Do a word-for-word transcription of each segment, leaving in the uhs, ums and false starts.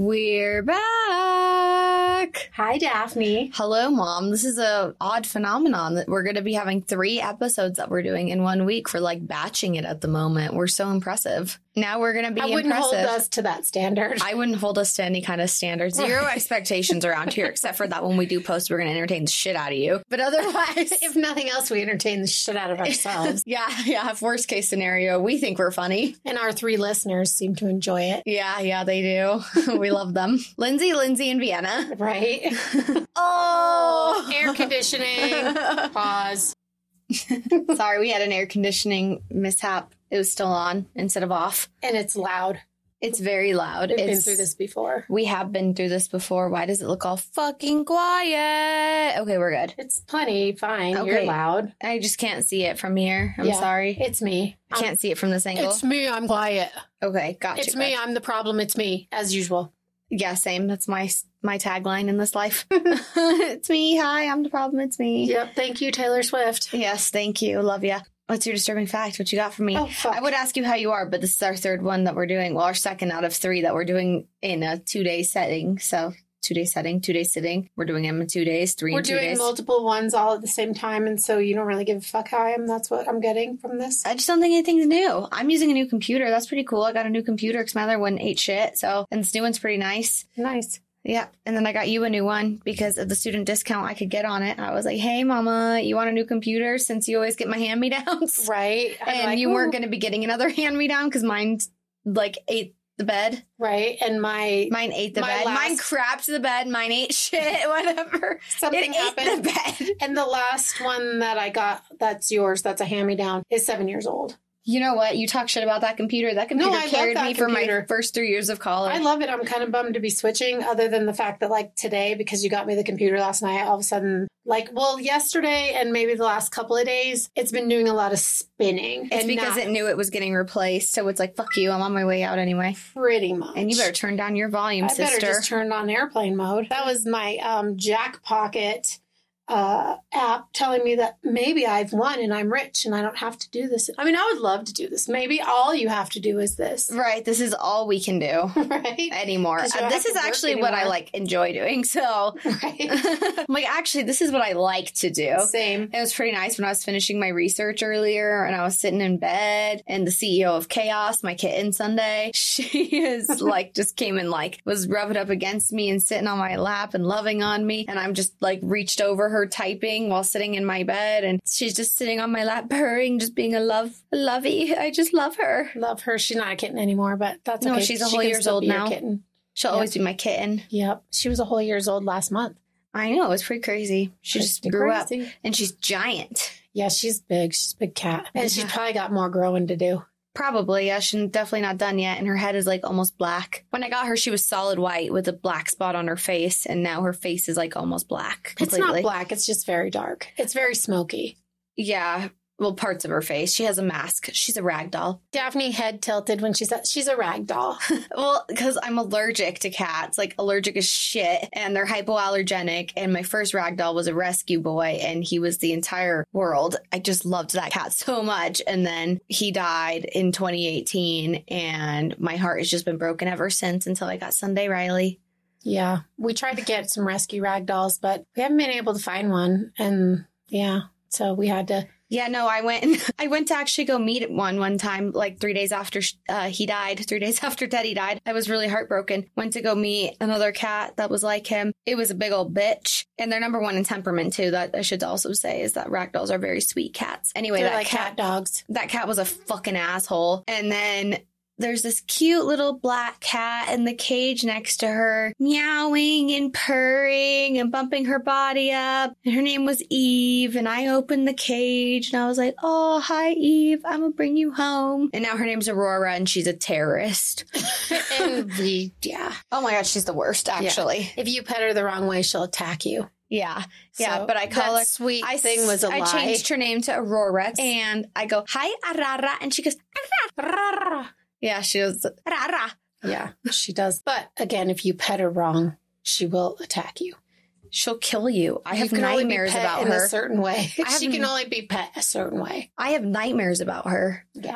We're back. Hi, Daphne. Hello, Mom. This is a odd phenomenon that we're going to be having three episodes that we're doing in one week for like batching it at the moment. We're so impressive. Now we're going to be I wouldn't impressive. hold us to that standard. I wouldn't hold us to any kind of standard. Zero expectations around here, except for that when we do post, we're going to entertain the shit out of you. But otherwise, if nothing else, we entertain the shit out of ourselves. yeah, yeah. If worst case scenario, we think we're funny. And our three listeners seem to enjoy it. Yeah, yeah, they do. We love them. Lindsay, Lindsay, and Vienna. Right? Oh! Air conditioning. Pause. Sorry, we had an air conditioning mishap. It was still on instead of off. And it's loud. It's very loud. We've it's, been through this before. We have been through this before. Why does it look all fucking quiet? Okay, we're good. It's plenty fine. Okay. You're loud. I just can't see it from here. I'm Yeah, sorry. It's me. I can't I'm, see it from this angle. It's me. I'm quiet. Okay, gotcha. It's me. I'm the problem. It's me, as usual. Yeah, same. That's my my tagline in this life. It's me. Hi, I'm the problem. It's me. Yep. Thank you, Taylor Swift. Yes, thank you. Love ya. What's your disturbing fact? What you got for me? Oh, fuck. I would ask you how you are, but this is our third one that we're doing. Well, our second out of three that we're doing in a two-day setting. So two-day setting, two-day sitting. We're doing them in two days, three We're in two doing days. multiple ones all at the same time, and so you don't really give a fuck how I am. That's what I'm getting from this. I just don't think anything's new. I'm using a new computer. That's pretty cool. I got a new computer because my other one ate shit. So, and this new one's pretty nice. Nice. Yeah. And then I got you a new one because of the student discount I could get on it. I was like, hey, Mama, you want a new computer since you always get my hand-me-downs? Right. I'm And like, you ooh. weren't going to be getting another hand-me-down because mine, like, ate the bed. Right. And my Mine ate the My bed. last- Mine crapped the bed. Mine ate shit, whatever. something it happened. ate the bed. And the last one that I got, that's yours, that's a hand-me-down, is seven years old. You know what? You talk shit about that computer. That computer No, I love carried that me for computer. my first three years of college. I love it. I'm kind of bummed to be switching, other than the fact that, like, today, because you got me the computer last night, all of a sudden, like, well, yesterday and maybe the last couple of days, it's been doing a lot of spinning. It's and because not it knew it was getting replaced. So it's like, fuck you. I'm on my way out anyway. pretty much. And you better turn down your volume, I sister. better just turn on airplane mode. That was my um, Jack Pocket uh, app telling me that maybe I've won and I'm rich and I don't have to do this. I mean, I would love to do this. Maybe all you have to do is this. Right. This is all we can do Right? anymore. 'Cause you Uh, don't this have is to work actually what I anymore. like enjoy doing. So Right? I'm like, actually, this is what I like to do. Same. It was pretty nice when I was finishing my research earlier and I was sitting in bed and the C E O of Chaos, my kitten Sunday, she is like, just came and like was rubbing up against me and sitting on my lap and loving on me. And I'm just like reached over her typing while sitting in my bed. And she's just sitting on my lap, purring, just being a love, a lovey. I just love her. Love her. She's not a kitten anymore, but that's No, okay. she's a She whole can years still old be your now. Kitten. She'll Yep. always be my kitten. Yep. She was a whole years old last month. I know. It's pretty crazy. She just Pretty grew crazy. up and she's giant. Yeah, she's big. She's a big cat. And she's Yeah. probably got more growing to do. Probably, yeah. She's definitely not done yet. And her head is like almost black. When I got her, she was solid white with a black spot on her face. And now her face is like almost black completely. It's not black. It's just very dark. It's very smoky. Yeah. Well, parts of her face. She has a mask. She's a rag doll. Daphne head tilted when she said she's a rag doll. Well, because I'm allergic to cats, like allergic as shit, and they're hypoallergenic. And my first rag doll was a rescue boy, and he was the entire world. I just loved that cat so much. And then he died in twenty eighteen, and my heart has just been broken ever since until I got Sunday Riley. Yeah. We tried to get some rescue rag dolls, but we haven't been able to find one. And yeah, so we had to. Yeah, no, I went. I went to actually go meet one one time, like three days after uh, he died. Three days after Teddy died, I was really heartbroken. Went to go meet another cat that was like him. It was a big old bitch, and they're number one in temperament too. That I should also say is that ragdolls are very sweet cats. Anyway, They're that like cat, cat dogs. that cat was a fucking asshole. And then there's this cute little black cat in the cage next to her, meowing and purring and bumping her body up. And her name was Eve. And I opened the cage and I was like, oh, hi, Eve. I'm going to bring you home. And now her name's Aurora and she's a terrorist. And we, yeah. Oh my God, she's the worst, actually. If you pet her the wrong way, she'll attack you. Yeah. Yeah. So but I call that her. sweet I, thing was a I lie. changed her name to Aurora. And I go, hi, Arara. And she goes, Arara. Yeah, she goes, Arara. Yeah, she does. But again, if you pet her wrong, she will attack you. She'll kill you. I You have can only be nightmares pet about in her. a certain way. I have She can n- only be pet a certain way. I have nightmares about her. Yeah.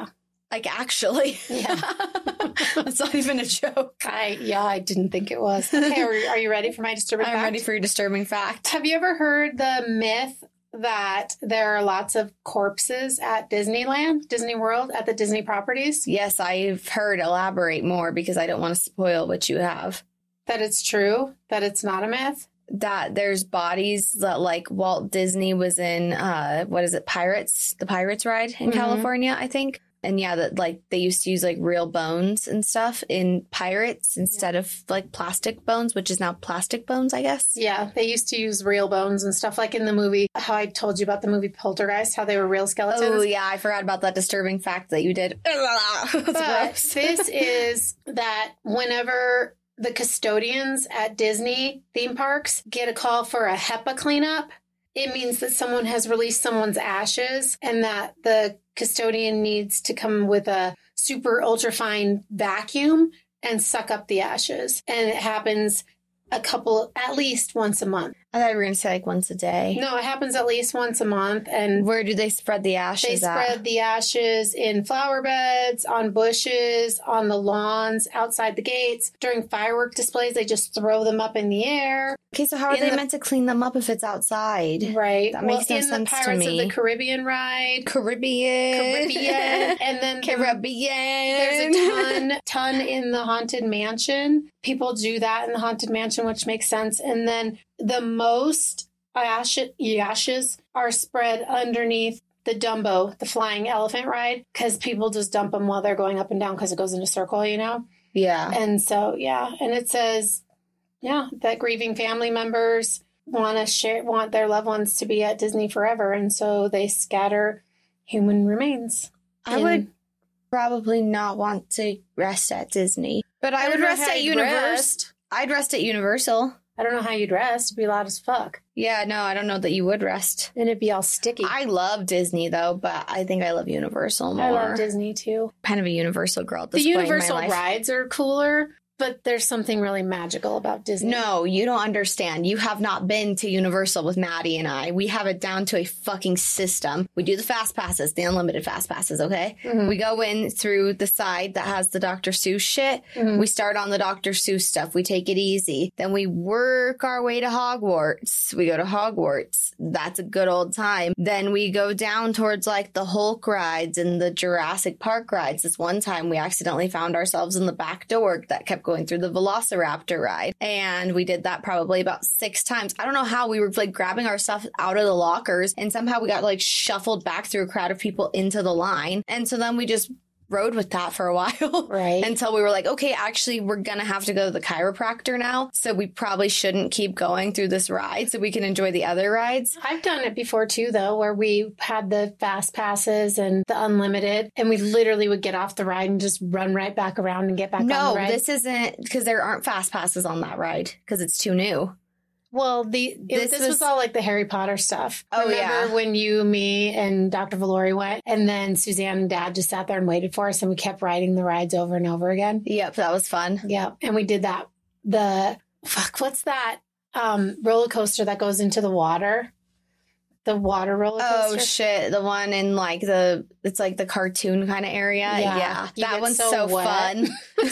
Like, actually. Yeah. That's not even a joke. I, yeah, I didn't think it was. Okay, are, are you ready for my disturbing I'm fact? ready for your disturbing fact. Have you ever heard the myth that there are lots of corpses at Disneyland, Disney World, at the Disney properties? Yes, I've heard. Elaborate more because I don't want to spoil what you have. That it's true? That it's not a myth? That there's bodies that, like, Walt Disney was in, uh, what is it, Pirates? The Pirates ride in Mhm. California, I think. And yeah, that like they used to use like real bones and stuff in Pirates instead of like plastic bones, which is now plastic bones, I guess. Yeah, they used to use real bones and stuff, like in the movie, how I told you about the movie Poltergeist, how they were real skeletons. Oh, yeah, I forgot about that disturbing fact that you did. That's But gross. this is that whenever the custodians at Disney theme parks get a call for a HEPA cleanup, it means that someone has released someone's ashes and that the custodian needs to come with a super ultra fine vacuum and suck up the ashes. And it happens a couple, at least once a month. I thought you were going to say like once a day. No, it happens at least once a month. And Where do they spread the ashes they at? spread the ashes in flower beds, on bushes, on the lawns, outside the gates. During firework displays, they just throw them up in the air. Okay, so how are in they the- meant to clean them up if it's outside? Right. That well, makes no in sense the to Pirates me. of the Caribbean ride. Caribbean. Caribbean. And then the- Caribbean. there's a ton, ton in the Haunted Mansion. People do that in the Haunted Mansion, which makes sense. And then the most ashes, ashes are spread underneath the Dumbo, the flying elephant ride, because people just dump them while they're going up and down because it goes in a circle, you know? Yeah. And so, yeah. And it says, yeah, that grieving family members want to share, want their loved ones to be at Disney forever. And so they scatter human remains. I in- would probably not want to rest at Disney, but I, I would don't know rest how at you'd Universal. rest. I'd rest at Universal. I don't know how you'd rest. It'd be loud as fuck. Yeah, no, I don't know that you would rest. And it'd be all sticky. I love Disney though, but I think I love Universal more. I love Disney too. Kind of a Universal girl at The this point in my Universal life. rides are cooler, but there's something really magical about Disney. No, you don't understand. You have not been to Universal with Maddie and I. We have it down to a fucking system. We do the fast passes, the unlimited fast passes, okay? Mhm. We go in through the side that has the Doctor Seuss shit. Mhm. We start on the Doctor Seuss stuff. We take it easy. Then we work our way to Hogwarts. We go to Hogwarts. That's a good old time. Then we go down towards like the Hulk rides and the Jurassic Park rides. This one time we accidentally found ourselves in the back door that kept going through the Velociraptor ride. And we did that probably about six times. I don't know how we were like grabbing our stuff out of the lockers and somehow we got like shuffled back through a crowd of people into the line. And so then we just rode with that for a while. Right. Until we were like, okay, actually, we're going to have to go to the chiropractor now. So we probably shouldn't keep going through this ride so we can enjoy the other rides. I've done it before too, though, where we had the fast passes and the unlimited, and we literally would get off the ride and just run right back around and get back on No, the ride. this isn't because there aren't fast passes on that ride because it's too new. Well, the it- This this, was- was, all like the Harry Potter stuff. Oh, Remember yeah. when you, me, and Doctor Valori went, and then Suzanne and Dad just sat there and waited for us, and we kept riding the rides over and over again. Yep, that was fun. Yeah, and we did that. The fuck, what's that um, roller coaster that goes into the water? The water roller Oh coaster. shit, the one in like the it's like the cartoon kind of area. Yeah. Yeah, You that get one's so so, wet. fun.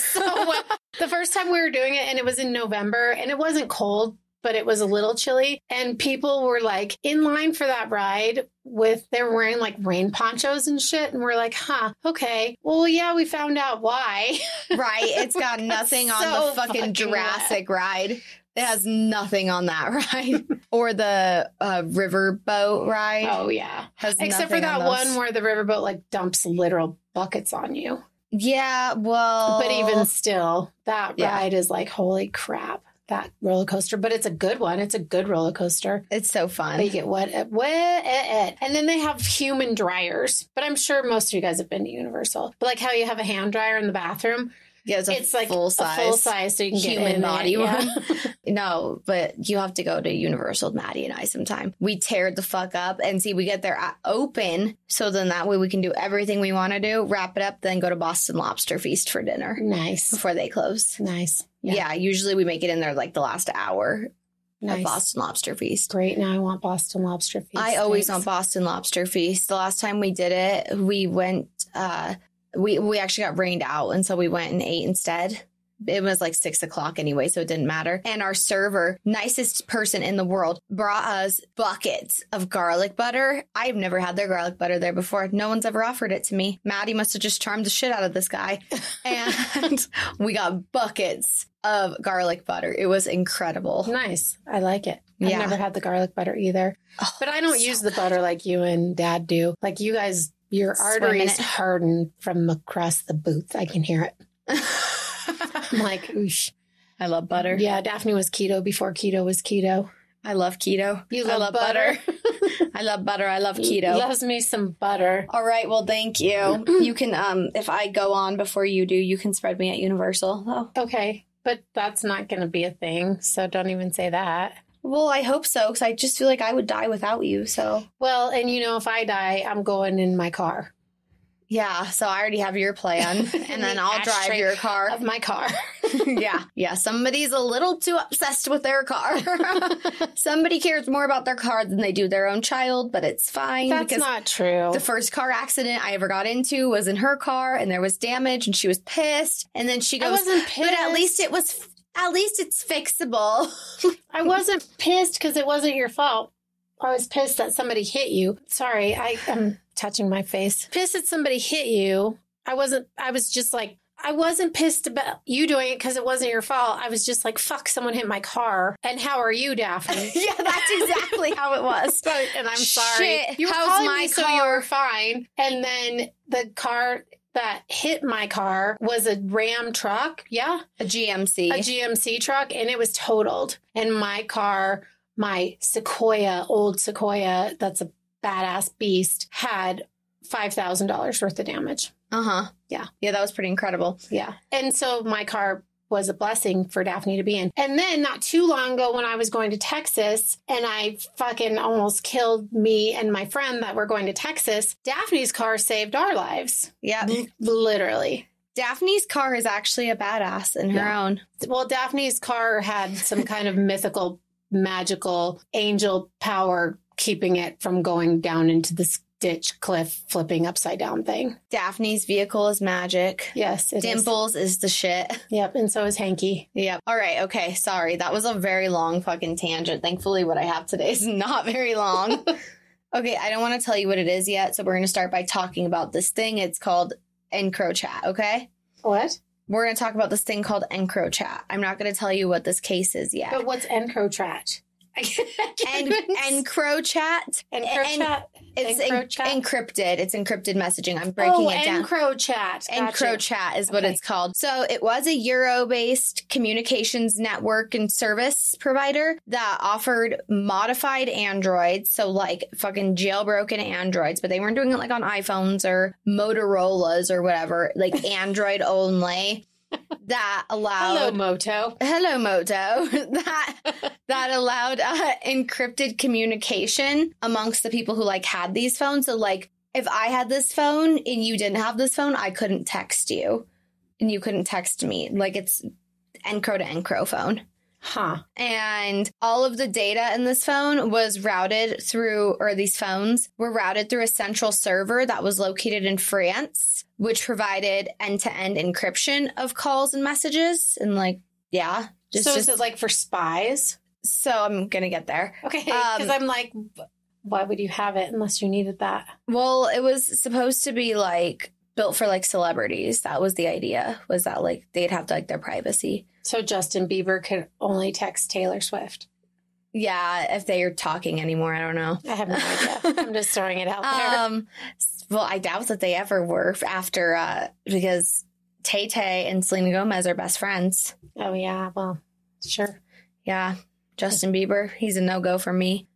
So uh, the first time we were doing it, and it was in November, and it wasn't cold, but it was a little chilly, and people were like in line for that ride with they were wearing like rain ponchos and shit, and we're like, huh, okay, well, yeah, we found out why. Right, it's got nothing on So the fucking, fucking Jurassic ride. It has nothing on that ride. Or the uh, river boat ride. Oh yeah, Has except for nothing that on those. one where the riverboat like dumps literal buckets on you. Yeah, well. But even still, that Yeah. ride is like, holy crap, that roller coaster. But it's a good one. It's a good roller coaster. It's so fun. They get wet, wet, and then they have human dryers. But I'm sure most of you guys have been to Universal. But like how you have a hand dryer in the bathroom, Yeah, it's a it's like full size. a full size, so you can get human in body it, yeah. one. No, but you have to go to Universal with Maddie and I sometime. We tear the fuck up and see we get there at open, so then that way we can do everything we want to do, wrap it up, then go to Boston Lobster Feast for dinner Nice, before they close. nice, Yeah. usually we make it in there like the last hour nice. at Boston Lobster Feast. Great. Now I want Boston Lobster Feast. I always Thanks. want Boston Lobster Feast. The last time we did it, we went, uh, we, we actually got rained out. And so we went and ate instead. It was like six o'clock anyway, so it didn't matter. And our server, nicest person in the world, brought us buckets of garlic butter. I've never had their garlic butter there before. No one's ever offered it to me. Maddie must have just charmed the shit out of this guy. And we got buckets of garlic butter. It was incredible. Nice. I like it. I've Yeah. never had the garlic butter either. Oh, But I don't so use the butter like you and Dad do. Like you guys, your Swim in arteries it. harden from across the booth. I can hear it. I'm like, oosh. I love butter. Yeah, Daphne was keto before keto was keto. I love keto. You I love love butter. butter. I love butter. I love keto. Loves me some butter. All right. Well, thank you. You can, um, if I go on before you do, you can spread me at Universal. Oh. Okay, but that's not going to be a thing, so don't even say that. Well, I hope so, because I just feel like I would die without you. So, Well, and you know, if I die, I'm going in my car. yeah. So I already have your plan, and then The I'll drive ashtray your car. Of my car. yeah. Yeah. Somebody's a little too obsessed with their car. Somebody cares more about their car than they do their own child, but it's fine. That's because not true. the first car accident I ever got into was in her car, and there was damage, and she was pissed. And then she I goes, wasn't but at pissed. least it was, at least it's fixable. I wasn't pissed because it wasn't your fault. I was pissed that somebody hit you. Sorry, I am touching my face. Pissed that somebody hit you. I wasn't, I was just like, I wasn't pissed about you doing it because it wasn't your fault. I was just like, fuck, someone hit my car. And how are you, Daphne? Yeah, that's exactly how it was. But, and I'm sorry. Shit, You were how's calling my me so car? you were fine. And then the car that hit my car was a Ram truck. Yeah. A G M C. A G M C truck. And it was totaled. And my car, my Sequoia, old Sequoia, that's a badass beast, had five thousand dollars worth of damage. Uh-huh. Yeah. Yeah, that was pretty incredible. Yeah. And so my car was a blessing for Daphne to be in. And then not too long ago when I was going to Texas and I fucking almost killed me and my friend that were going to Texas, Daphne's car saved our lives. Yeah. Literally. Daphne's car is actually a badass in her Yeah. own. Well, Daphne's car had some kind of mythical, magical angel power keeping it from going down into this ditch cliff flipping upside down thing. Daphne's vehicle is magic. Yes, it is. Dimples is the shit. Yep, and so is Hanky. Yep. All right. Okay. Sorry. That was a very long fucking tangent. Thankfully, what I have today is not very long. Okay. I don't want to tell you what it is yet. So we're going to start by talking about this thing. It's called EncroChat. Okay. What? We're going to talk about this thing called EncroChat. I'm not going to tell you what this case is yet. But what's EncroChat? En- EncroChat. EncroChat? It's en- EncroChat? encrypted. It's encrypted messaging. I'm breaking Oh, it down. EncroChat. Gotcha. EncroChat is what Okay. it's called. So it was a Euro-based communications network and service provider that offered modified Androids. So like fucking jailbroken Androids, but they weren't doing it like on iPhones or Motorola's or whatever, like Android only. That allowed Hello, Moto. Hello, Moto. that that allowed uh, encrypted communication amongst the people who like had these phones. So, like, if I had this phone and you didn't have this phone, I couldn't text you, and you couldn't text me. Like, it's Encro to Encro phone. Huh. And all of the data in this phone was routed through, or these phones were routed through a central server that was located in France, which provided end-to-end encryption of calls and messages. And like, yeah. Just, so just, is it like for spies? so I'm going to get there. Okay, because Um, I'm like, why would you have it unless you needed that? Well, it was supposed to be like built for like celebrities. That was the idea, was that like they'd have like their privacy. So Justin Bieber could only text Taylor Swift. Yeah, if they are talking anymore, I don't know. I have no idea. I'm just throwing it out there. Um, well, I doubt that they ever were after, uh, because Tay Tay and Selena Gomez are best friends. Oh, yeah. Well, sure. Yeah. Justin Bieber, he's a no-go for me.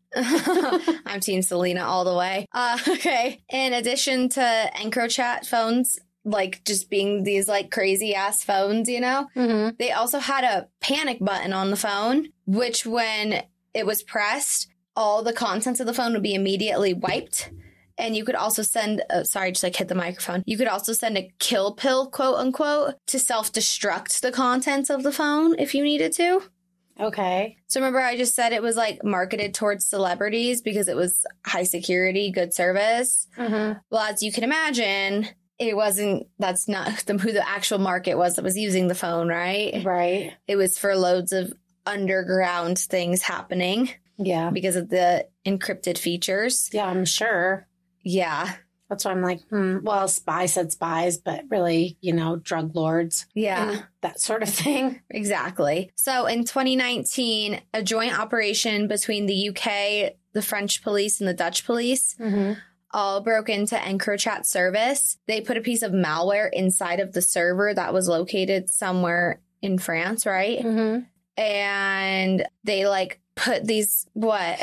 I'm Team Selena all the way. Uh, okay. In addition to EncroChat phones, like just being these like crazy ass phones, you know, Mm-hmm. they also had a panic button on the phone, which when it was pressed, all the contents of the phone would be immediately wiped. And you could also send, uh, sorry, just like hit the microphone. You could also send a kill pill, quote unquote, to self-destruct the contents of the phone if you needed to. Okay. So remember I just said it was like marketed towards celebrities because it was high security, good service. Mm-hmm. Well, as you can imagine, it wasn't, that's not the, who the actual market was that was using the phone, right? Right. It was for loads of underground things happening. Yeah. Because of the encrypted features. Yeah, I'm sure. Yeah. That's why I'm like, hmm, well, spy said spies, but really, you know, drug lords. Yeah. And that sort of thing. Exactly. So in twenty nineteen, a joint operation between the U K, the French police, and the Dutch police Mm-hmm. all broke into EncroChat service. They put a piece of malware inside of the server that was located somewhere in France, right? Mm-hmm. And they like put these, what?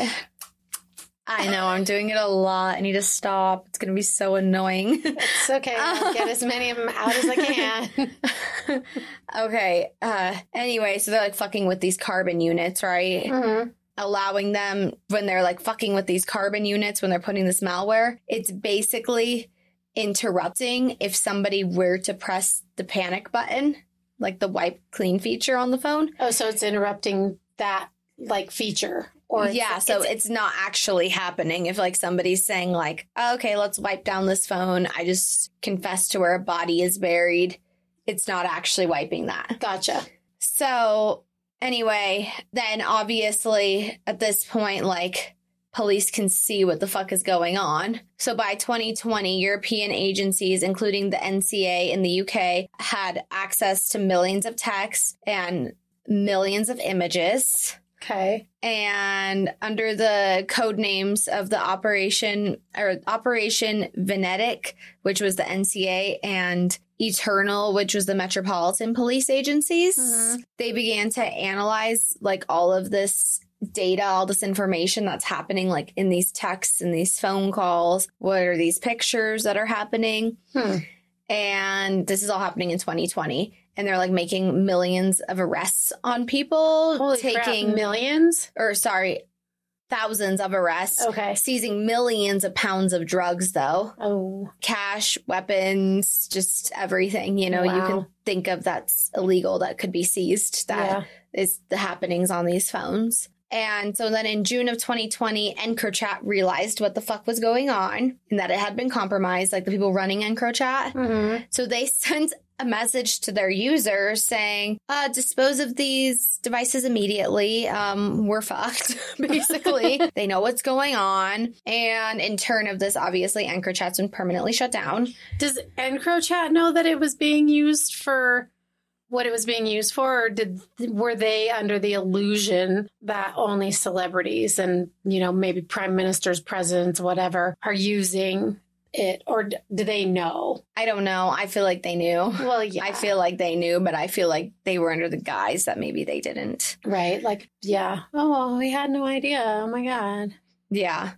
I know, I'm doing it a lot. I need to stop. It's going to be so annoying. It's okay. I'll get as many of them out as I can. Okay. Uh, anyway, so they're like fucking with these carbon units, right? Mm-hmm. Allowing them, when they're like fucking with these carbon units, when they're putting this malware, it's basically interrupting if somebody were to press the panic button, like the wipe clean feature on the phone. Oh, so it's interrupting that like feature. Or it's, yeah, so it's, it's not actually happening. If like somebody's saying like, oh, okay, let's wipe down this phone. I just confessed to where a body is buried. It's not actually wiping that. Gotcha. So anyway, then obviously at this point, like police can see what the fuck is going on. So by twenty twenty, European agencies, including the N C A in the U K, had access to millions of texts and millions of images. Okay. And under the code names of the Operation or Operation Venetic, which was the N C A, and Eternal, which was the Metropolitan Police agencies, Mm-hmm. they began to analyze like all of this data, all this information that's happening like in these texts and these phone calls. What are these pictures that are happening? Hmm. And this is all happening in twenty twenty. And they're like making millions of arrests on people, Holy taking crap, millions? or sorry, thousands of arrests. Okay. Seizing millions of pounds of drugs, though. Oh. Cash, weapons, just everything, you know, you Wow. can think of that's illegal that could be seized. That Yeah. is the happenings on these phones. And so then in June of twenty twenty, EncroChat realized what the fuck was going on and that it had been compromised, like the people running EncroChat. Mm-hmm. So they sent a message to their users saying, uh, dispose of these devices immediately. Um, we're fucked, basically. They know what's going on. And in turn of this, obviously, EncroChat's been permanently shut down. Does EncroChat know that it was being used for what it was being used for, or did were they under the illusion that only celebrities and, you know, maybe prime ministers, presidents, whatever, are using it, or d- do they know? I don't know. I feel like they knew. Well, yeah. I feel like they knew, but I feel like they were under the guise that maybe they didn't. Right. Like, yeah. Oh, well, we had no idea. Oh, my God. Yeah.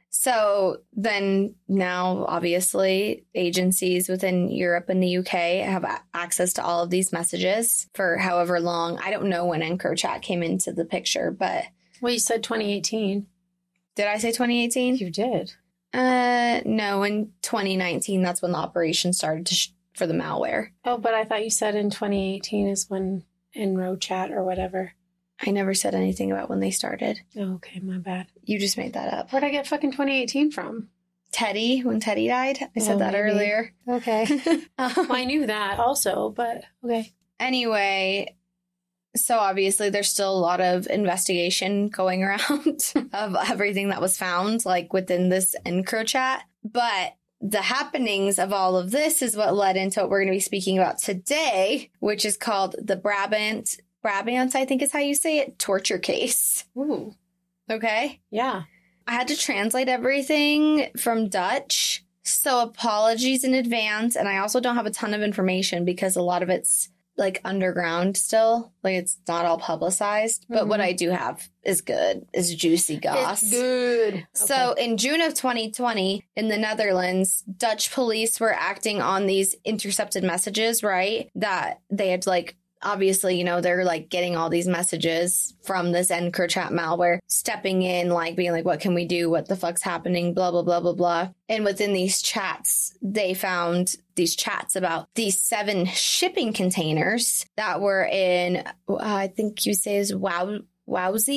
So then now, obviously, agencies within Europe and the U K have a- access to all of these messages for however long. I don't know when EncroChat came into the picture, but Well, you said twenty eighteen. did I say twenty eighteen? You did. Uh, no, in twenty nineteen, that's when the operation started to sh- for the malware. Oh, but I thought you said in twenty eighteen is when EnroChat or whatever. I never said anything about when they started. Oh, okay, my bad. You just made that up. Where'd I get fucking twenty eighteen from? Teddy, when Teddy died. I said Oh, that maybe. earlier. Okay. Um, Well, I knew that also, but okay. Anyway, so obviously there's still a lot of investigation going around of everything that was found, like within this EncroChat. But the happenings of all of this is what led into what we're going to be speaking about today, which is called the Brabant, Brabant, I think is how you say it, torture case. Ooh. Okay? Yeah. I had to translate everything from Dutch. So apologies in advance. And I also don't have a ton of information because a lot of it's like underground still. Like it's not all publicized. But what Mhm. I do have is good, is juicy goss. It's good. So in June of twenty twenty in the Netherlands, Dutch police were acting on these intercepted messages, right? That they had like, obviously, you know, they're like getting all these messages from this EncroChat malware, stepping in, like being like, what can we do? What the fuck's happening? Blah, blah, blah, blah, blah. And within these chats, they found these chats about these seven shipping containers that were in, uh, I think you say is Wow, Wowsy.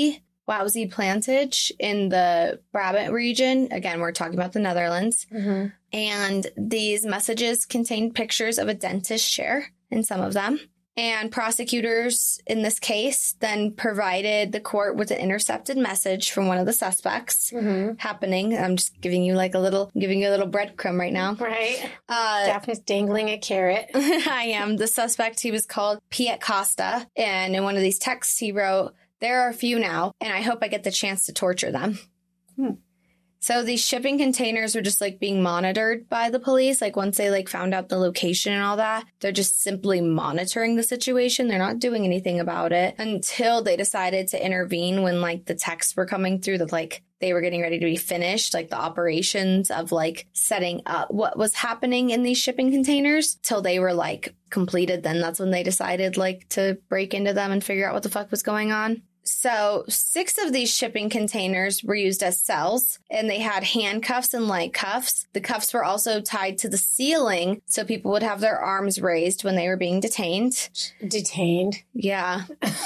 Wousie Plantage in the Brabant region. Again, we're talking about the Netherlands. Mm-hmm. And these messages contained pictures of a dentist chair in some of them. And prosecutors in this case then provided the court with an intercepted message from one of the suspects Mm-hmm. happening. I'm just giving you like a little, giving you a little breadcrumb right now. Right. Uh, Daphne's dangling a carrot. I am. The suspect, he was called Piet Costa. And in one of these texts, he wrote, "There are a few now, and I hope I get the chance to torture them." Hmm. So these shipping containers were just like being monitored by the police. Like once they like found out the location and all that, they're just simply monitoring the situation. They're not doing anything about it until they decided to intervene when like the texts were coming through that like they were getting ready to be finished, like the operations of like setting up what was happening in these shipping containers till they were like completed. Then that's when they decided like to break into them and figure out what the fuck was going on. So six of these shipping containers were used as cells, and they had handcuffs and light cuffs. The cuffs were also tied to the ceiling so people would have their arms raised when they were being detained. Detained. Yeah.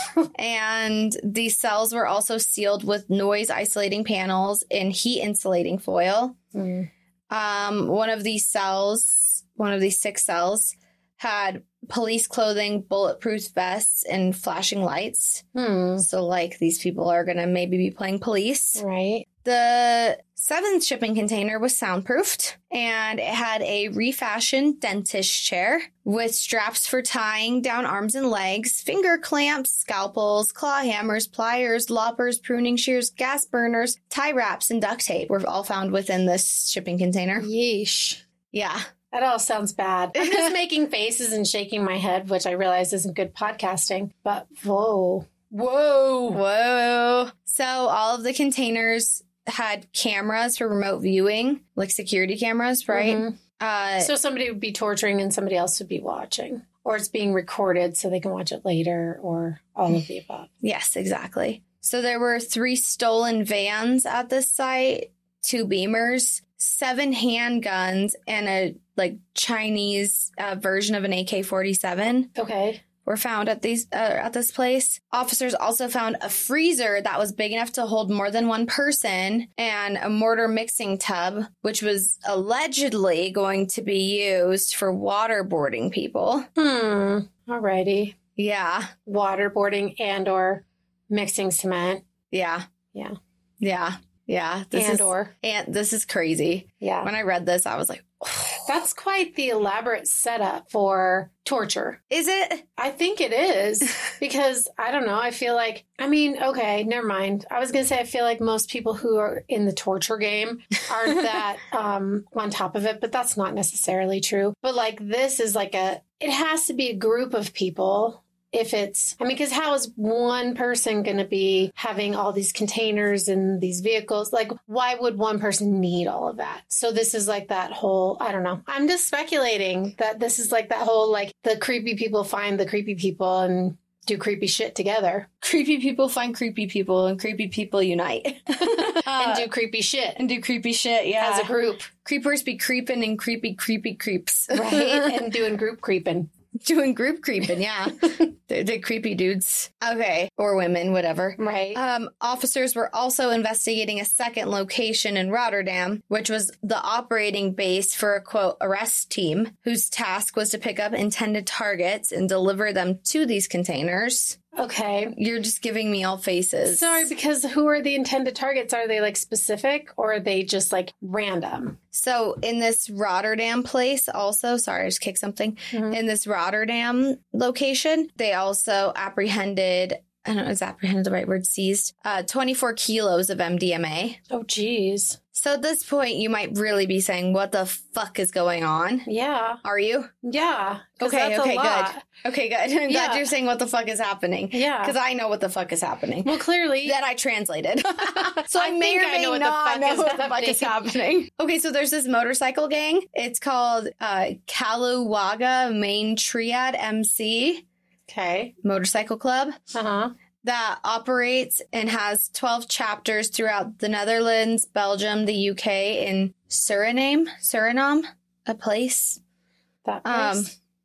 And these cells were also sealed with noise isolating panels and heat insulating foil. Mm. Um, one of these cells, one of these six cells, had police clothing, bulletproof vests, and flashing lights. Hmm. So, like, these people are going to maybe be playing police. Right. The seventh shipping container was soundproofed, and it had a refashioned dentist chair with straps for tying down arms and legs, finger clamps, scalpels, claw hammers, pliers, loppers, pruning shears, gas burners, tie wraps, and duct tape were all found within this shipping container. Yeesh. Yeah. That all sounds bad. I'm just making faces and shaking my head, which I realize isn't good podcasting. But whoa. Whoa. Whoa. So all of the containers had cameras for remote viewing, like security cameras, right? Mhm. Uh, So somebody would be torturing and somebody else would be watching. Or it's being recorded so they can watch it later, or all of the above. yes, exactly. So there were three stolen vans at this site, two Beamers, seven handguns, and a like Chinese uh, version of an A K forty-seven Okay. were found at these uh, at this place. Officers also found a freezer that was big enough to hold more than one person and a mortar mixing tub, which was allegedly going to be used for waterboarding people. Hmm. Alrighty. Yeah, Waterboarding and or mixing cement. yeah, Yeah. yeah, yeah. This and is, or. and this is crazy. Yeah. When I read this, I was like, That's quite the elaborate setup for torture. is it? I think it is because I don't know. I feel like, I mean, okay, never mind. I was going to say, I feel like most people who are in the torture game aren't that um, on top of it, but that's not necessarily true. But like, this is like a, it has to be a group of people. If it's, I mean, because how is one person going to be having all these containers and these vehicles? Like, why would one person need all of that? So this is like that whole, I don't know. I'm just speculating that this is like that whole, like the creepy people find the creepy people and do creepy shit together. Creepy people find creepy people and creepy people unite. and do creepy shit and do creepy shit, yeah. as a group. Creepers be creeping and creepy, creepy creeps. Right? And doing group creeping. Doing group creeping, yeah. they're, they're creepy dudes. Okay. Or women, whatever. Right. Um, officers were also investigating a second location in Rotterdam, which was the operating base for a, quote, arrest team, whose task was to pick up intended targets and deliver them to these containers. Okay. You're just giving me all faces. Sorry, because who are the intended targets? Are they like specific or are they just like random? So in this Rotterdam place also, sorry, I just kicked something. Mhm. In this Rotterdam location, they also apprehended, I don't know, is apprehended the right word, seized, uh, twenty-four kilos of M D M A. Oh, geez. So at this point, you might really be saying, what the fuck is going on? Yeah. Are you? Yeah. 'Cause Okay, that's okay, a lot. good. Okay, good. I'm Yeah. glad you're saying what the fuck is happening. Yeah. Because I know what the fuck is happening. Well, clearly. That I translated. So I, I may think or I may know what the not fuck know is what the fuck is happening. Okay, so there's this motorcycle gang. It's called uh, Kaluwaga Main Triad M C Okay. Motorcycle Club Uh huh. that operates and has twelve chapters throughout the Netherlands, Belgium, the U K, and Suriname. Suriname, a place. That Um, place.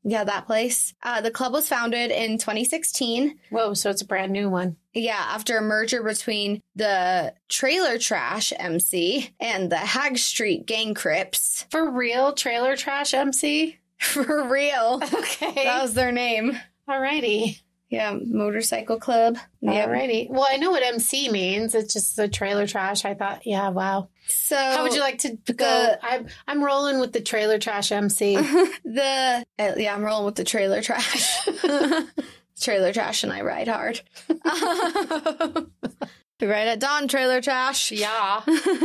Yeah, that place. Uh, the club was founded in twenty sixteen. Whoa, so it's a brand new one. Yeah, after a merger between the Trailer Trash M C and the Hag Street Gang Crips. For real? Trailer Trash M C? For real. Okay. That was their name. Alrighty. Yeah, motorcycle club. Yep. Alrighty. Well, I know what M C means. It's just the Trailer Trash. I thought, yeah, wow. So how would you like to go? the- I'm I'm rolling with the Trailer Trash M C. the uh, yeah, I'm rolling with the Trailer Trash. Trailer Trash and I ride hard. We ride at dawn, Trailer Trash. Yeah.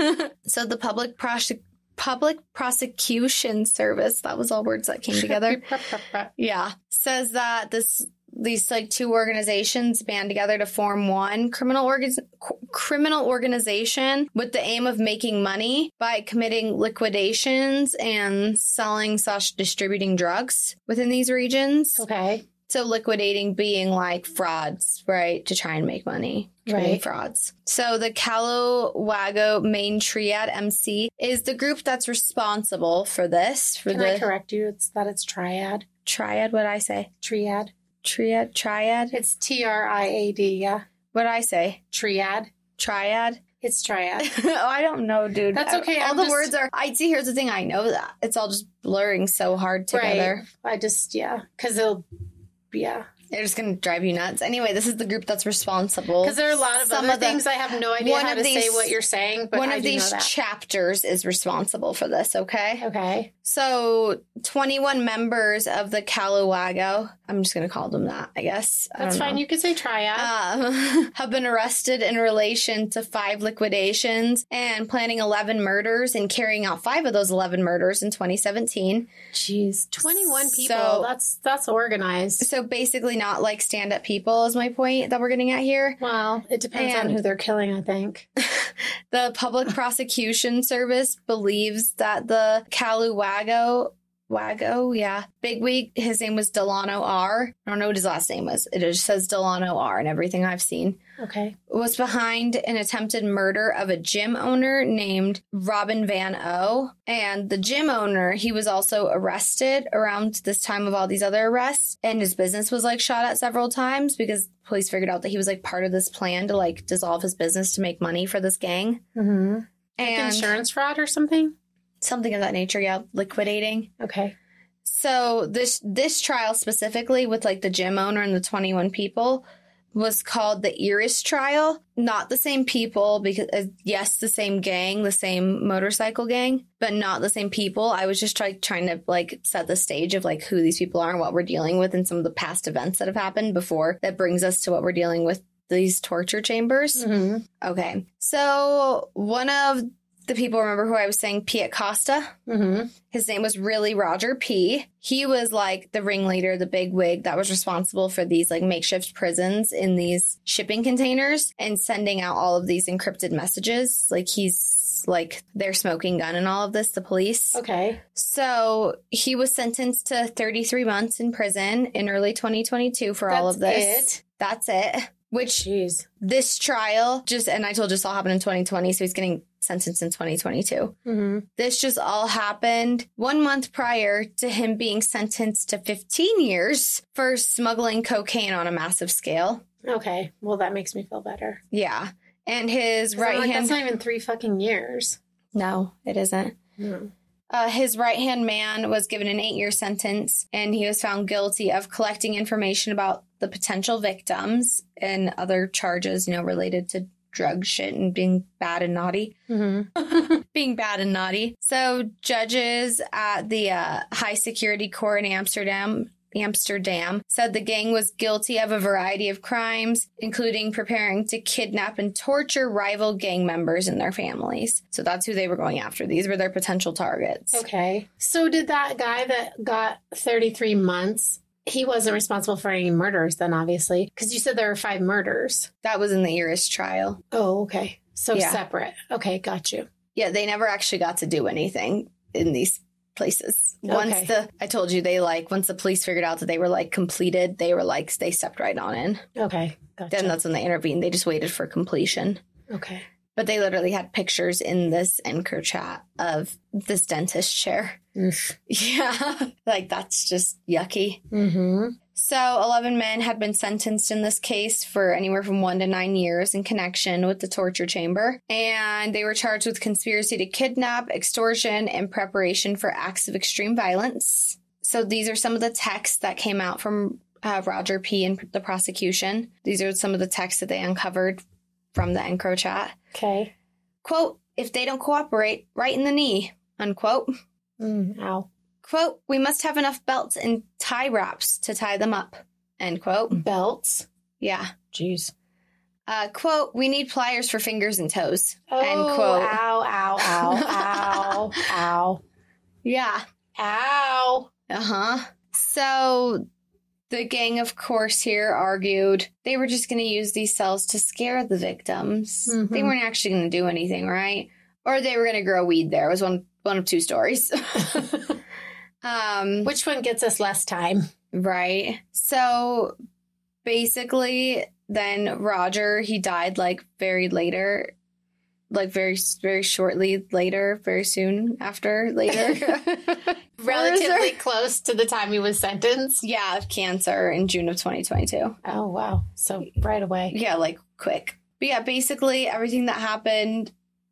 So the public prose- public prosecution service, that was all words that came together. Yeah, says that this these like two organizations band together to form one criminal organ- criminal organization with the aim of making money by committing liquidations and selling slash distributing drugs within these regions. Okay. So liquidating being like frauds, right? To try and make money. Committing Right. frauds. So the Calawago Main Triad M C is the group that's responsible for this. For Can the I correct you? It's that it's triad. triad, what'd I say? Triad. Triad? Triad? It's T R I A D, yeah. What'd I say? Triad. Triad? It's triad. oh, I don't know, dude. That's okay, All I'm the just- words are. I see. Here's the thing. I know that it's all just blurring so hard together. Right. I just, yeah. Because it'll, yeah. They're just gonna drive you nuts. Anyway, this is the group that's responsible. Because there are a lot of Some other of the- things I have no idea one how of to say these- what you're saying, but One I of do these know that. chapters is responsible for this. Okay. Okay. So, twenty-one members of the Calawago, I'm just going to call them that, I guess. I That's don't fine. know, You can say triad. um, have been arrested in relation to five liquidations and planning eleven murders and carrying out five of those eleven murders in twenty seventeen. Jeez. twenty-one people. So- that's that's organized. So, basically, not like stand up people, is my point that we're getting at here. Well, it depends on And- who they're killing, I think. The Public Prosecution Service believes that the Calawago, Wago, yeah, bigwig, his name was Delano R. I don't know what his last name was. It just says Delano R. and everything I've seen. Okay. Was behind an attempted murder of a gym owner named Robin Van O. And the gym owner, he was also arrested around this time of all these other arrests. And his business was like shot at several times because police figured out that he was like part of this plan to like dissolve his business to make money for this gang. Mm-hmm. And Insurance fraud or something? something of that nature, yeah, liquidating. Okay. So this this trial specifically with like the gym owner and the twenty-one people was called the Iris trial. Not the same people because uh, yes, the same gang, the same motorcycle gang, but not the same people. I was just try, trying to like set the stage of like who these people are and what we're dealing with and some of the past events that have happened before that brings us to what we're dealing with, these torture chambers. Mm-hmm. Okay. So one of the people, remember who I was saying, Piet Costa? Mm-hmm. His name was really Roger P. He was like the ringleader, the big wig that was responsible for these like makeshift prisons in these shipping containers and sending out all of these encrypted messages. Like he's like their smoking gun and all of this, the police. Okay. So he was sentenced to thirty-three months in prison in early twenty twenty-two for all of That's this. it? That's it. Which Jeez. this trial just, and I told you this all happened in twenty twenty, so he's getting sentenced in twenty twenty-two. Mm-hmm. This just all happened one month prior to him being sentenced to fifteen years for smuggling cocaine on a massive scale. Okay. Well, that makes me feel better. Yeah. And his 'Cause I'm right like, hand. That's not even three fucking years. No, it isn't. No. Uh, his right hand man was given an eight year sentence, and he was found guilty of collecting information about the potential victims and other charges, you know, related to drug shit and being bad and naughty. Mm-hmm. Being bad and naughty. So judges at the uh, high security court in Amsterdam Amsterdam said the gang was guilty of a variety of crimes, including preparing to kidnap and torture rival gang members and their families. So that's who they were going after. These were their potential targets. Okay. So did that guy that got thirty-three months, he wasn't responsible for any murders then, obviously, because you said there were five murders. That was in the Iris trial. Oh, okay. So Yeah. separate. Okay, got you. Yeah, they never actually got to do anything in these places. Once Okay. the, I told you, they like, once the police figured out that they were like completed, they were like, they stepped right on in. Okay, gotcha. Then that's when they intervened. They just waited for completion. Okay. But they literally had pictures in this Anchor chat of this dentist chair. Oof. Yeah. Like, that's just yucky. Mm-hmm. So eleven men had been sentenced in this case for anywhere from one to nine years in connection with the torture chamber. And they were charged with conspiracy to kidnap, extortion, and preparation for acts of extreme violence. So these are some of the texts that came out from uh, Roger P. and the prosecution. These are some of the texts that they uncovered from the EncroChat. Okay. Quote, if they don't cooperate, right in the knee, unquote. Mm, ow. Quote, we must have enough belts and tie wraps to tie them up, end quote. Belts? Yeah. Jeez. Uh, quote, we need pliers for fingers and toes, Oh, end quote. ow, ow, ow, ow, ow. Yeah. Ow. Uh-huh. So the gang, of course, here argued they were just going to use these cells to scare the victims. Mhm. They weren't actually going to do anything, right? Or they were going to grow weed there. It was one, one of two stories. um, Which one gets us less time? Right. So basically, then Roger, he died like very later, like very, very shortly later, very soon after later. Relatively close to the time he was sentenced? Yeah, of cancer in June of twenty twenty-two. Oh, wow. So right away. Yeah, like quick. But yeah, basically everything that happened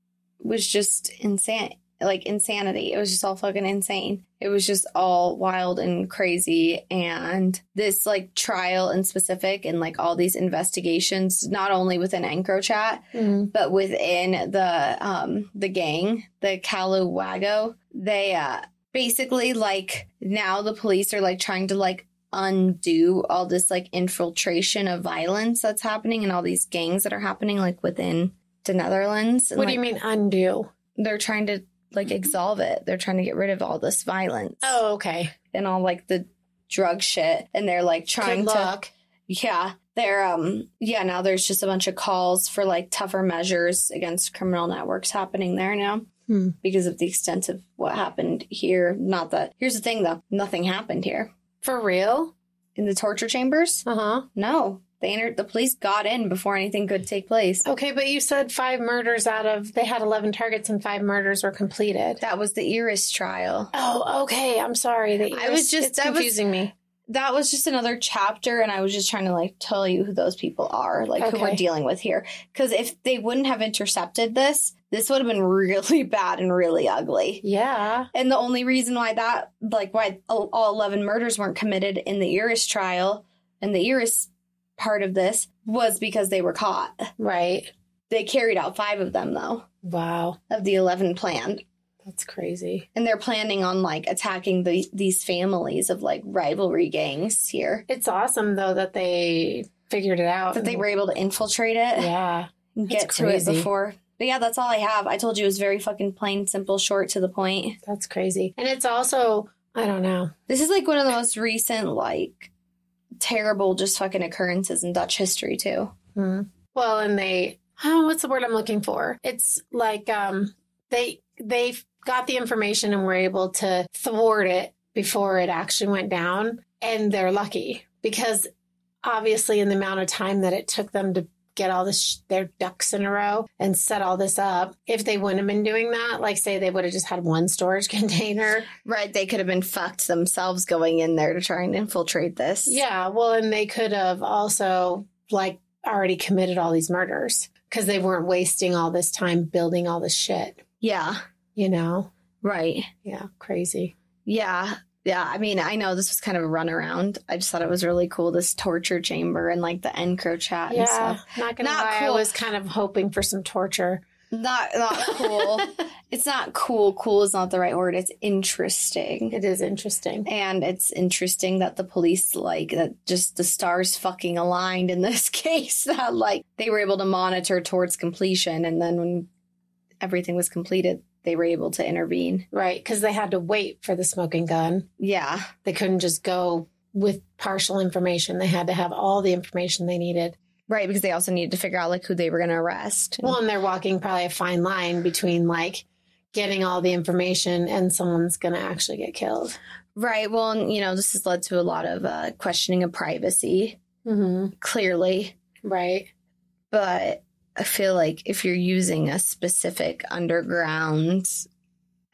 was just insane. Like insanity. It was just all fucking insane. It was just all wild and crazy. And this like trial in specific and like all these investigations, not only within EncroChat, Mm. but within the um the gang, the Calawago, they uh basically like now the police are like trying to like undo all this like infiltration of violence that's happening and all these gangs that are happening like within the Netherlands. And, What do like, you mean undo? they're trying to like absolve it. They're trying to get rid of all this violence Oh, okay. and all like the drug shit. And they're like trying Good to, luck. yeah, they're, um, yeah, now there's just a bunch of calls for like tougher measures against criminal networks happening there now Hmm. because of the extent of what happened here. Not that, here's the thing though, nothing happened here For real? in the torture chambers. Uh-huh. No, they entered, the police got in before anything could take place. Okay, but you said five murders out of, they had eleven targets and five murders were completed. That was the Iris trial. Oh, okay. I'm sorry. The I was just- it's that was- confusing me. That was just another chapter, and I was just trying to like tell you who those people are, like who we're Okay. dealing with here. Because if they wouldn't have intercepted this, this would have been really bad and really ugly. Yeah. And the only reason why that, like, why all all eleven murders weren't committed in the Iris trial and the Iris part of this was because they were caught. Right. They carried out five of them, though, Wow. of the eleven planned. That's crazy. And they're planning on like attacking the, these families of like rivalry gangs here. It's awesome, though, that they figured it out. That they were able to infiltrate it Yeah. and That's get to crazy. it before. But yeah, that's all I have. I told you it was very fucking plain, simple, short, to the point. That's crazy. And it's also, I don't know. This is like one of the most recent, like, terrible, just fucking occurrences in Dutch history, too. Hmm. Well, and they, oh, what's the word I'm looking for? It's like um, they they got the information and were able to thwart it before it actually went down. And they're lucky because obviously in the amount of time that it took them to get all this sh- their ducks in a row and set all this up, if they wouldn't have been doing that, like say they would have just had one storage container. Right, they could have been fucked themselves going in there to try and infiltrate this. Yeah, well, and they could have also like already committed all these murders because they weren't wasting all this time building all this shit, Yeah, you know? right. Yeah, crazy. Yeah. Yeah, I mean, I know this was kind of a runaround. I just thought it was really cool, this torture chamber and like the EncroChat and Yeah, stuff. not gonna Not lie, I cool. was kind of hoping for some torture. Not not cool. It's not cool. Cool is not the right word. It's interesting. It is interesting. And it's interesting that the police, like, that just the stars fucking aligned in this case, that, like, they were able to monitor towards completion. And then when everything was completed, they were able to intervene. Right, because they had to wait for the smoking gun. Yeah. They couldn't just go with partial information. They had to have all the information they needed. Right. Because they also needed to figure out, like, who they were going to arrest. Well, and they're walking probably a fine line between, like, getting all the information and someone's going to actually get killed. Right. Well, and, you know, this has led to a lot of uh, questioning of privacy, Mm-hmm. clearly. Right. But I feel like if you're using a specific underground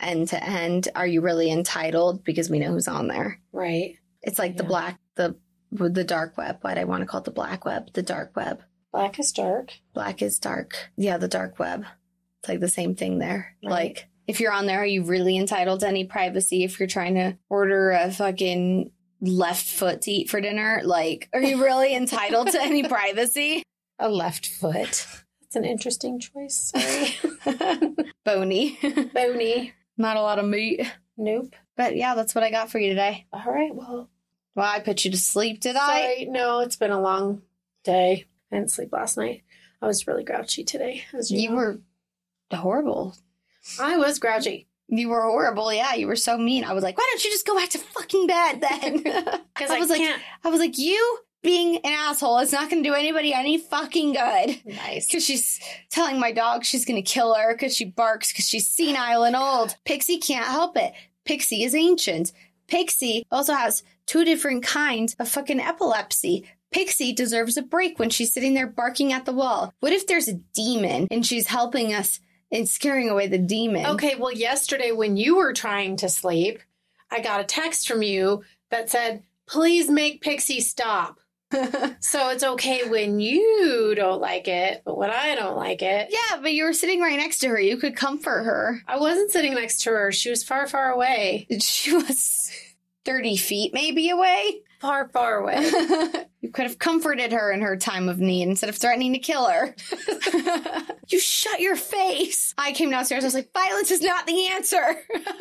end to end. Are you really entitled? Because we know who's on there. Right. It's like the Yeah. black, the the dark web. Why do I want to call it the black web? The dark web. Black is dark. Black is dark. Yeah, the dark web. It's like the same thing there. Right. Like, if you're on there, are you really entitled to any privacy if you're trying to order a fucking left foot to eat for dinner? Like, are you really entitled to any privacy? A left foot. That's an interesting choice. Sorry. Bony. Bony. Not a lot of meat. Nope. But yeah, that's what I got for you today. All right. Well, Well, I put you to sleep, did I? sorry. No, it's been a long day. I didn't sleep last night. I was really grouchy today. As you You know. were horrible. I was grouchy. You were horrible. Yeah, you were so mean. I was like, why don't you just go back to fucking bed then? Because I I, was like, can't. I was like, you being an asshole is not going to do anybody any fucking good. Nice. Because she's telling my dog she's going to kill her because she barks because she's senile and old. Pixie can't help it. Pixie is ancient. Pixie also has two different kinds of fucking epilepsy. Pixie deserves a break when she's sitting there barking at the wall. What if there's a demon and she's helping us and scaring away the demon? Okay, well, yesterday when you were trying to sleep, I got a text from you that said, please make Pixie stop. So it's okay when you don't like it, but when I don't like it. Yeah, but you were sitting right next to her. You could comfort her. I wasn't sitting next to her. She was far, far away. She was thirty feet maybe away. Far, far away. You could have comforted her in her time of need instead of threatening to kill her. You shut your face. I came downstairs. I was like, violence is not the answer.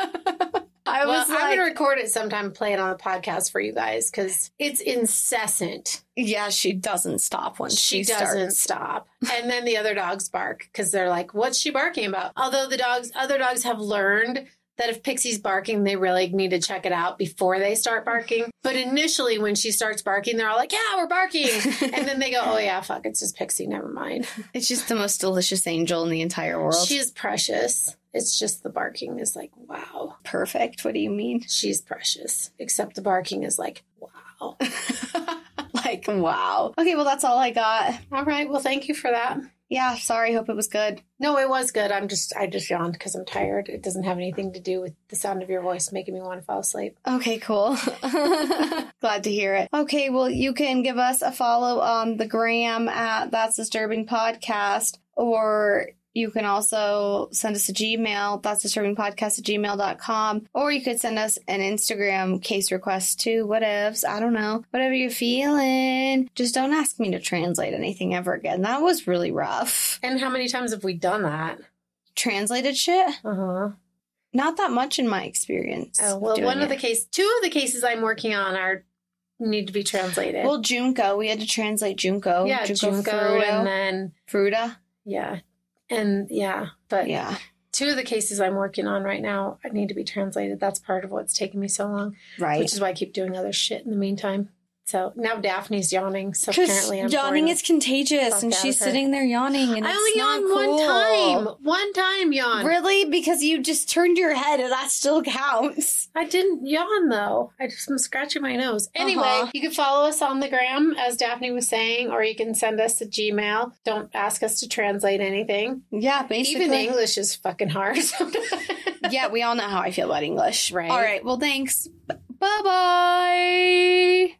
I Well, was I'm like, going to record it sometime and play it on the podcast for you guys because it's incessant. yeah, she doesn't stop once She, she, doesn't starts. stop. And then the other dogs bark because they're like, what's she barking about? Although the dogs, other dogs have learned that if Pixie's barking, they really need to check it out before they start barking. But initially, when she starts barking, they're all like, yeah, we're barking. And then they go, oh, yeah, fuck, it's just Pixie. Never mind. It's just the most delicious angel in the entire world. She is precious. It's just the barking is like, wow, perfect. What do you mean? she's precious. Except the barking is like, wow. Like, wow. Okay, well, that's all I got. All right. Well, thank you for that. Yeah, sorry. Hope it was good. No, it was good. I'm just, I just yawned because I'm tired. It doesn't have anything to do with the sound of your voice making me want to fall asleep. Okay, cool. Glad to hear it. Okay, well, you can give us a follow on the gram at That's Disturbing Podcast, or you can also send us a Gmail, that's disturbing podcast at gmail dot com, or you could send us an Instagram case request too, whatevs. I don't know. Whatever you're feeling. Just don't ask me to translate anything ever again. That was really rough. And how many times have we done that? Translated shit? Uh huh. Not that much in my experience. Oh, well, doing one of it. the case, two of the cases I'm working on are need to be translated. Well, Junko. We had to translate Junko. yeah, Junko, Fruto. and then Fruta. yeah, and yeah, but Yeah. two of the cases I'm working on right now I need to be translated. That's part of what's taking me so long, Right. which is why I keep doing other shit in the meantime. So now Daphne's yawning. So Because apparently I'm yawning boring is contagious, fuck and out she's of her. sitting there yawning, and I it's only not yawned cool. one time. One time yawn. Really? Because you just turned your head, and that still counts. I didn't yawn though. I just am scratching my nose. Anyway, Uh-huh. you can follow us on the gram, as Daphne was saying, or you can send us a Gmail. Don't ask us to translate anything. Yeah, basically. Even English is fucking hard. Yeah, we all know how I feel about English. Right. All right. Well, thanks. Bye bye.